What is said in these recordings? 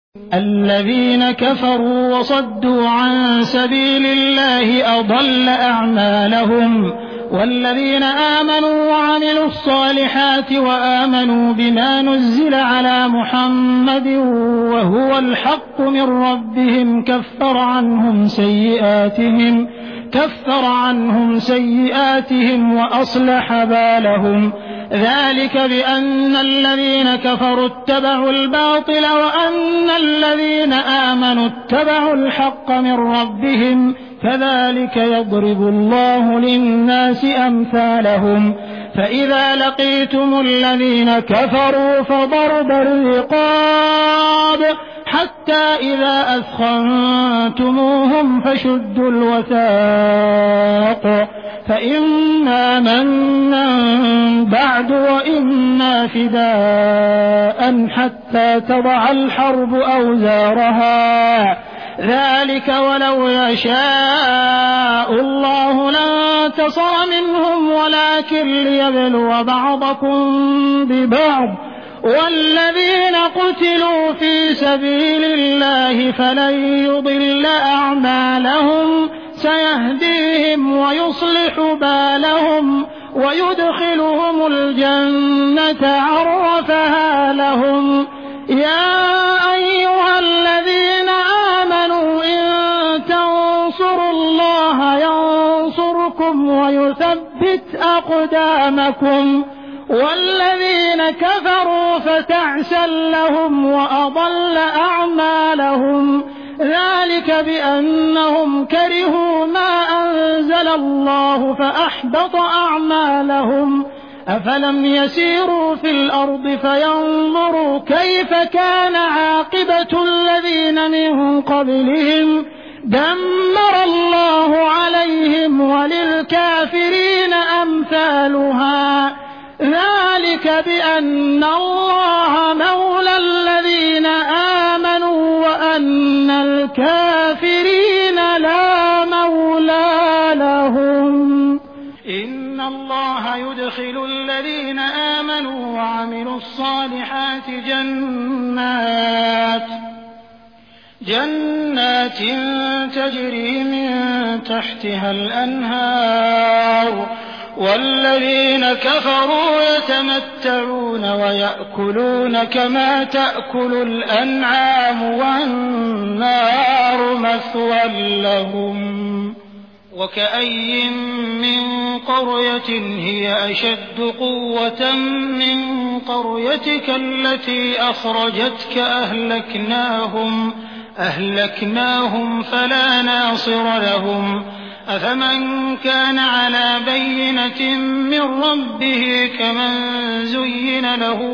الذين كفروا وصدوا عن سبيل الله أضل أعمالهم والذين آمنوا وعملوا الصالحات وآمنوا بما نزل على محمد وهو الحق من ربهم كفر عنهم سيئاتهم وأصلح بالهم ذلك بأن الذين كفروا اتبعوا الباطل وأن الذين آمنوا اتبعوا الحق من ربهم كذلك يضرب الله للناس أمثالهم فإذا لقيتم الذين كفروا فضرب الرقاب حتى إذا أثخنتموهم فشدوا الوثاق فإما منا بعد وإما فداء حتى تضع الحرب أوزارها ذلك ولو يشاء الله لانتصر منهم ولكن ليبلو بعضكم ببعض والذين قتلوا في سبيل الله فلن يضل أعمالهم سيهديهم ويصلح بالهم ويدخلهم الجنة عرفها لهم يا أيها الذين آمنوا إن تنصروا الله ينصركم ويثبت أقدامكم والذين كفروا فتعسا لهم وأضل أعمالهم ذلك بأنهم كرهوا ما أنزل الله فأحبط أعمالهم أفلم يسيروا في الأرض فينظروا كيف كان عاقبة الذين من قبلهم دمر الله عليهم وللكافرين أمثالها ذلك بأن الله مولى الذين آمنوا وأن الكافرين لا مولى لهم إن الله يدخل الذين آمنوا وعملوا الصالحات جنات تجري من تحتها الأنهار والذين كفروا يتمتعون ويأكلون كما تأكل الأنعام والنار مثوى لهم وكأي من قرية هي أشد قوة من قريتك التي أخرجتك أهلكناهم فلا ناصر لهم أفمن كان على بينة من ربه كمن زين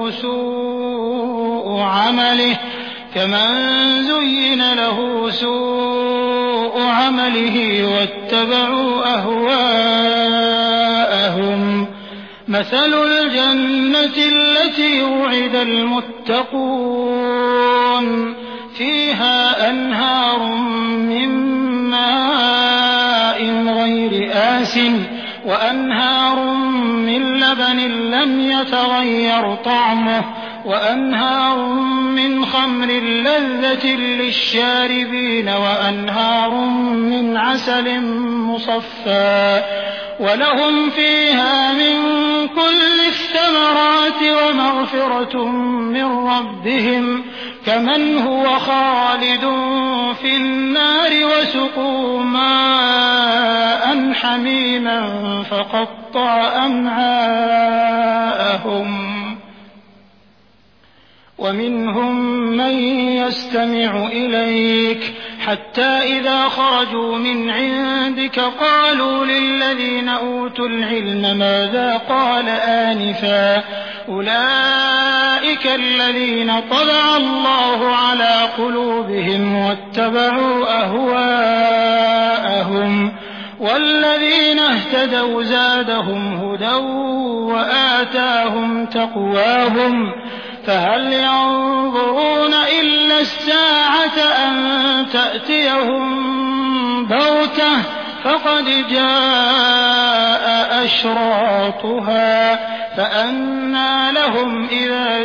له سوء عمله واتبعوا أهواءهم مثل الجنة التي وعد المتقون فيها أنهار من ماء غير آسن وأنهار من لبن لم يتغير طعمه وأنهار من خمر لذة للشاربين وأنهار من عسل مصفى ولهم فيها من كل الثمرات ومغفرة من ربهم كمن هو خالد في النار وسقوا ماء حميما فقطع أمعاءهم ومنهم من يستمع إليك حتى إذا خرجوا من عندك قالوا للذين أوتوا العلم ماذا قال آنفا أولئك الذين طبع الله على قلوبهم واتبعوا أهواءهم والذين اهتدوا زادهم هدى وآتاهم تقواهم فهل ينظرون إلا الساعة أن تأتيهم بغتة فقد جاء أشراطها فأنى لهم إذا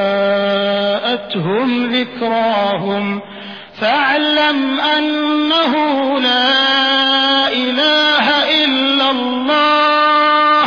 جاءتهم ذكراهم فاعلم أنه لا إله إلا الله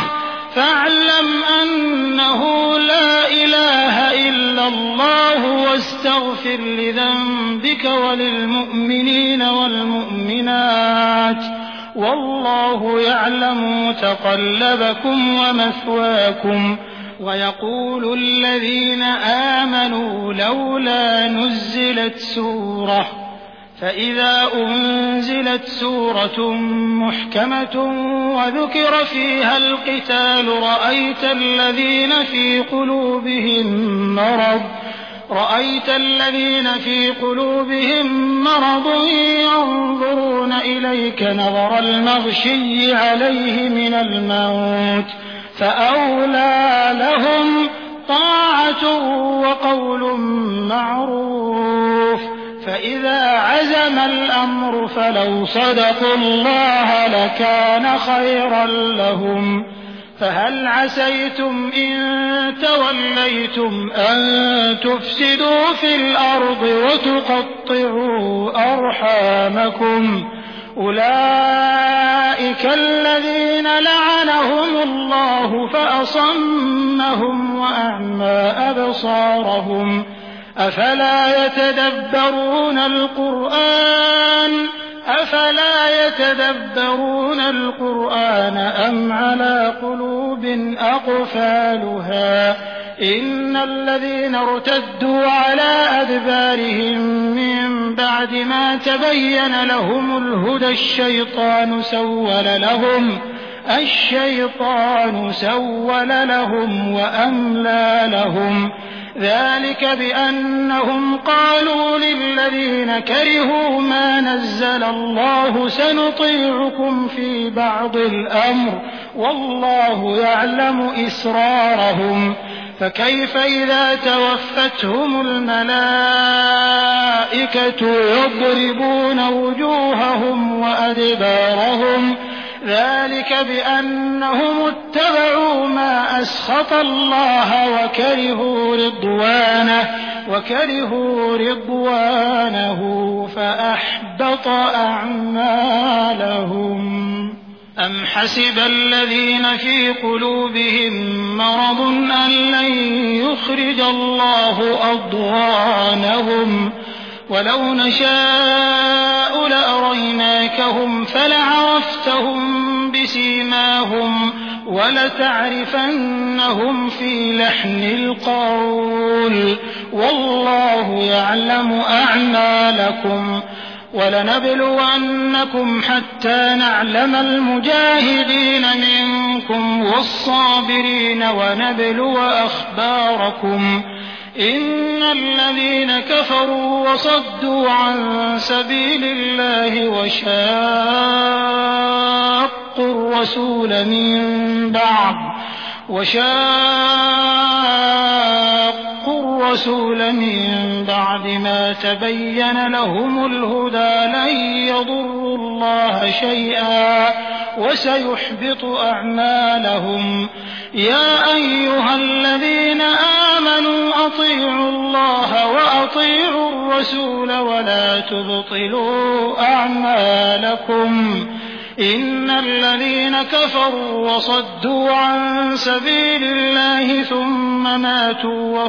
واستغفر لذنبك وللمؤمنين والمؤمنات والله يعلم متقلبكم ومثواكم. ويقول الذين آمنوا لولا نزلت سورة فإذا أنزلت سورة محكمة وذكر فيها القتال رأيت الذين في قلوبهم مرض ينظرون إليك نظر المغشي عليه من الموت فأولى لهم طاعة وقول معروف. فإذا عزم الأمر فلو صدقوا الله لكان خيرا لهم. فهل عسيتم إن توليتم أن تفسدوا في الأرض وتقطعوا أرحامكم أولئك الذين لعنهم الله فأصمهم وأعمى أبصارهم أفلا يتدبرون القرآن أم على قلوب أقفالها. إن الذين ارتدوا على أدبارهم من بعد ما تبين لهم الهدى الشيطان سول لهم وأملى لهم. ذلك بأنهم قالوا للذين كرهوا ما نزل الله سنطيعكم في بعض الأمر والله يعلم إسرارهم. فكيف إذا توفتهم الملائكة يضربون وجوههم وأدبارهم ذلك بأنهم اتبعوا ما أسخط الله وكرهوا رضوانه فأحبط أعمالهم. أم حسب الذين في قلوبهم مرض أن لن يخرج الله أضغانهم ولو نشاء لأريناكهم فلعرفتهم بسيماهم ولتعرفنهم في لحن القول والله يعلم أعمالكم. ولنبلونكم حتى نعلم المجاهدين منكم والصابرين ونبلو أخباركم. إن الذين كفروا وصدوا عن سبيل الله وشاقوا الرسول من بعد ما تبين لهم الهدى لن يضروا الله شيئا وسيحبط أعمالهم. يا أيها الذين آمنوا أطيعوا الله وأطيعوا الرسول ولا تبطلوا أعمالكم. إن الذين كفروا وصدوا عن سبيل الله ثم ماتوا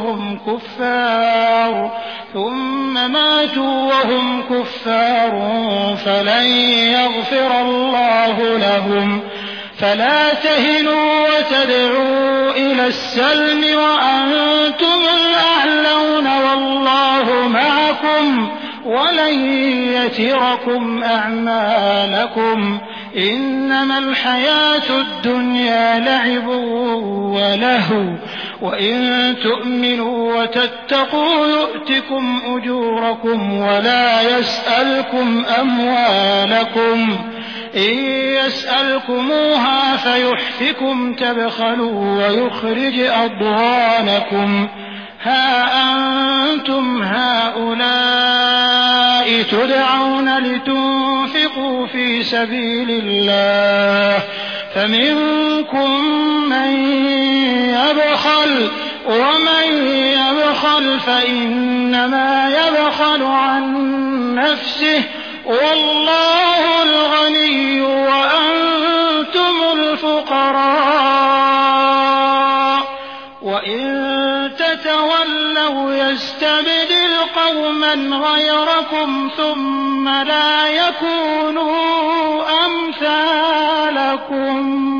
وهم كفار فلن يغفر الله لهم. فلا تهنوا وتدعوا إلى السلم وأنتم الأعلون والله معكم ولن يتركم أعمالكم. إنما الحياة الدنيا لعب ولهو وإن تؤمنوا وتتقوا يؤتكم أجوركم ولا يسألكم أموالكم. إن يسألكموها فيحفكم تبخلوا ويخرج أضغانكم. ها أنتم هؤلاء تدعون لتنفقوا وأنفقوا في سبيل الله فمنكم من يبخل ومن يبخل فإنما يبخل عن نفسه والله الغني وأنتم الفقراء وإن تتولوا يستبدل قوما غيركم ثم لا يكونوا أمثالكم